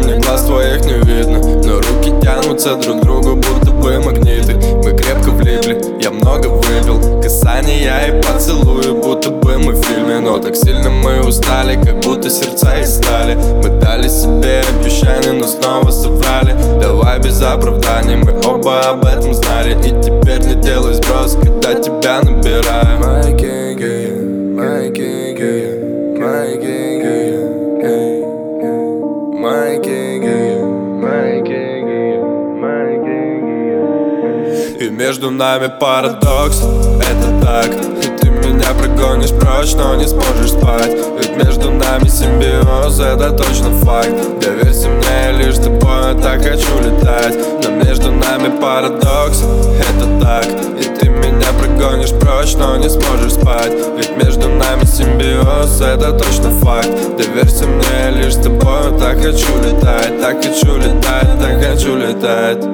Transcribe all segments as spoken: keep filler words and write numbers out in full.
мне глаз твоих не видно, но руки тянутся друг к другу, будто бы магниты. Мы крепко влипли, я много выпил, касания и поцелуи, будто бы мы в фильме. Но так сильно мы устали, как будто сердца из стали. Мы дали себе обещания, но снова соврали. Давай без оправданий, мы оба об этом знали. И теперь не делай сброс, когда тебя набираю. My king, yeah, my king, yeah, my king, yeah, hey, hey. My king, yeah, my king, yeah, my king, yeah. И между нами парадокс, это так. И ты меня прогонишь прочь, но не сможешь спать. Ведь между нами симбиоз, это точно факт. Доверься мне, лишь с тобой я так хочу летать. Но между нами парадокс, это так. И ты меня прогонишь прочь, но не сможешь спать. Ведь между нами симбиоз, это точно факт. Доверься мне, лишь с тобой я так хочу летать. Так хочу летать, так хочу летать.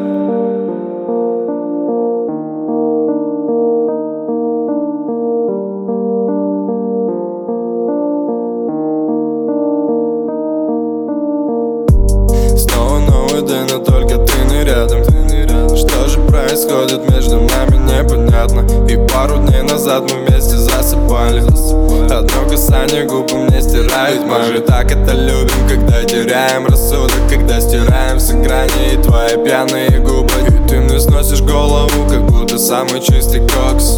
Но только ты не рядом. Что же происходит между нами, непонятно. И пару дней назад мы вместе засыпали. Одно касание губ мне стирает. Мы же так это любим, когда теряем рассудок, когда стираем с экрана и твои пьяные губы. И ты мне сносишь голову, как будто самый чистый кокс.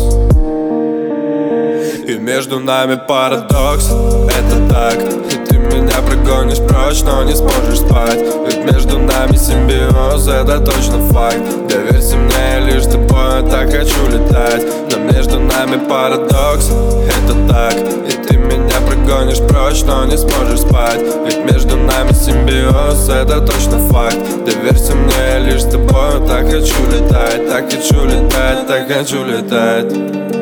И между нами парадокс, это так. И ты меня прогонишь прочь, но не сможешь спать. Ведь между нами симбиоз, это точно факт. Доверься мне, лишь с тобой я так хочу летать. Но между нами парадокс, это так. И ты меня прогонишь прочь, но не сможешь спать. Ведь между нами симбиоз, это точно факт. Доверься мне, лишь с тобой я так хочу летать. Так хочу летать, так хочу летать.